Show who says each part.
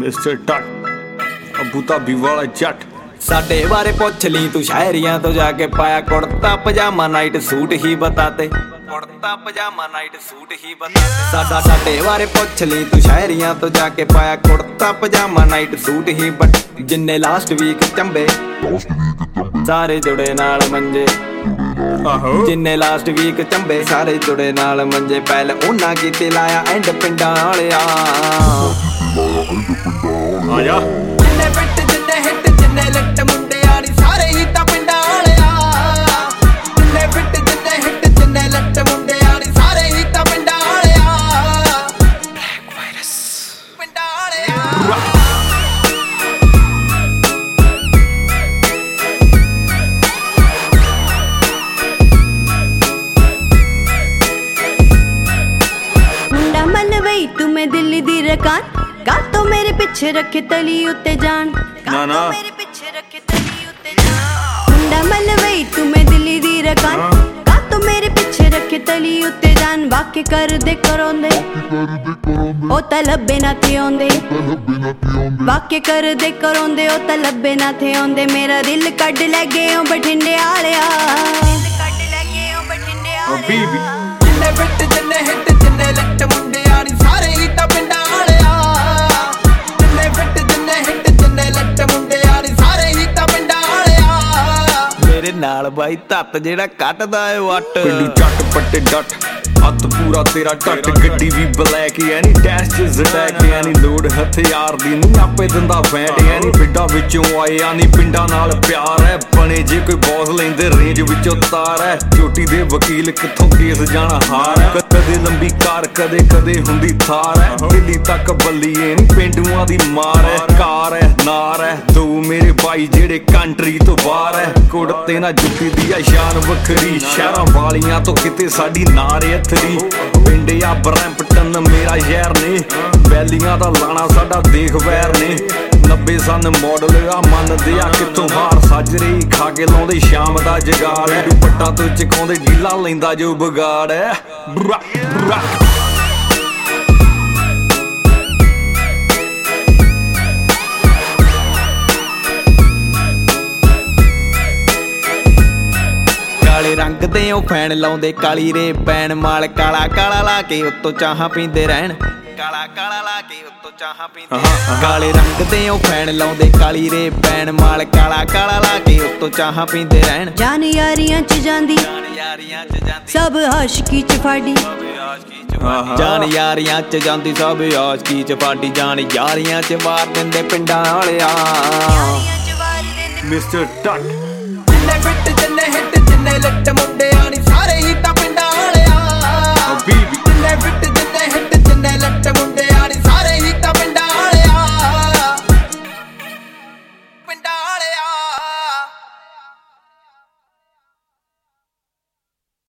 Speaker 1: Mister ਟੱਟ Abu Dhabi ਵਾਲਾ ਜੱਟ।
Speaker 2: ਸਾਡੇ ਬਾਰੇ ਪੁੱਛ ਲਈ ਤੂੰ ਸ਼ਾਇਰੀਆਂ ਤੋਂ ਜਾ ਕੇ ਪਾਇਆ ਕੁੜਤਾ ਪਜਾਮਾ ਨਾਈਟ ਸੂਟ ਹੀ ਬਤਾਤੇ, ਕੁੜਤਾ ਪਜਾਮਾ ਨਾਈਟ ਸੂਟ ਹੀ ਬਤਾਤੇ। ਸਾਡੇ ਬਾਰੇ ਪੁੱਛ ਲਈ ਤੂੰ ਸ਼ਾਇਰੀਆਂ ਤੋਂ ਜਾ ਕੇ ਪਾਇਆ ਕੁੜਤਾ ਪਜਾਮਾ ਨਾਈਟ ਸੂਟ ਹੀ ਬਟ ਜਿੰਨੇ ਲਾਸਟ ਵੀਕ ਚੰਬੇ ਸਾਰੇ ਜੁੜੇ ਨਾਲ ਮੰਜੇ, ਜਿੰਨੇ ਲਾਸਟ ਵੀਕ ਚੰਬੇ ਸਾਰੇ ਜੁੜੇ ਨਾਲ ਮੰਜੇ। ਪਹਿਲ ਉਹਨਾਂ ਕੀਤੇ ਲਾਇਆ ਐਂਡ ਪਿੰਡਾਂ ਵਾਲਿਆ
Speaker 1: ਆਜਾ
Speaker 2: ਜਿੰਨੇ ਪਿੱਟ ਜਿੰਨੇ ਹਿੱਟ ਜਿੰਨੇ ਲੱਟ ਮੁੰਡੇ ਆੜੀ ਸਾਰੇ ਹੀ ਤਾਂ ਪਿੰਡਾਂ ਵਾਲਿਆ। ਜਿੰਨੇ ਪਿੱਟ ਜਿੰਨੇ ਹਿੱਟ ਜਿੰਨੇ ਲੱਟ ਮੁੰਡੇ ਆੜੀ ਸਾਰੇ ਹੀ ਤਾਂ ਪਿੰਡਾਂ ਵਾਲਿਆ। ਬਲੈਕ ਵਾਇਰਸ ਪਿੰਡਾਂ ਵਾਲਿਆ।
Speaker 3: मुंडा मलवई तुम्हें दिल्ली दी रकान का तो मेरे पीछे रखे तली उत्ते जान, का तो मेरे पीछे रखे तली उत्ते जान। मुंडा मलवई तुम्हें दिल्ली दी रकान का तो मेरे पीछे रखे तली उत्ते जान। वाके कर दे करोंदे ओ तलबे ना थे आंदे, वाके कर दे करोंदे ओ तलबे ना थे आंदे। मेरा दिल कड ले गए ओ बठिंडे आलिया, दिल कड ले गए ओ बठिंडे आलिया। जिन्ने पिट जिन्ने हिट जिन्ने लट मुंडे आड़ी सारे ही तां पिंडां वालिया। जिन्ने पिट जिन्ने हिट जिन्ने लट मुंडे आड़ी सारे ही तां पिंडां वालिया। मेरे नाल बाई धत्त जेड़ा कटदा ए वट
Speaker 1: पिंडी जट पट्टे डट हत्थ पूरा तेरा टट। गड्डी भी ब्लैक यानी डैश च जटैक यानी लोड हथियार दी नहीं आपे दिंदा फैट यानी पिंडां विचों आए यानी पिंडां नाल प्यार है। बने जे कोई बॉस लेंदे रेंज विचों तार है। चोटी दे वकील कित्थों केस जाना हार है। कदे लंबी कार कदे कदे हुंदी थार है। दिल्ली तक बल्लीए नी पेंडूआं दी मार है। कार है नार है दो मेरे भाई जेड़े कंट्री तो बाहर है। कुड़ते ना जुत्ती दी शान वखरी शहरां वालियां तो किते साडी नारे थरी। पिंड या ब्रैम्पटन मेरा शहर ने बैलियां दा लाना साडा देख वैर ने। 90 सन मॉडल आ मनदे आ कित्थों हार साजरे खा के लाउंदे शाम दा जगाड़ है। दुपट्टा तो चकाउंदे ढीला लैंदा जो बगाड़ है। ब्रा ब्रा काले रंग दे ओ फैन लाउंदे काली रे पैन माल काला काला ला के उत्तों चाहां पींदे रहन। काला काला ला के उत्तों चाहां पींदे काले रंग दे ओ फैन लाउंदे काली रे पैन माल काला काला ला के उत्तों चाहां पींदे रहन। जान यारियां च जांदी सब आशिकी च फाड़ी, जान यारियां च जांदी सब आशिकी च फाड़ी। जान यारियां च वार दिंदे पिंडां वालिया मिस्टर टट
Speaker 2: जिन्ने पिट जिन्ने हिट जिन्ने लट मुंडे आनी सारे ही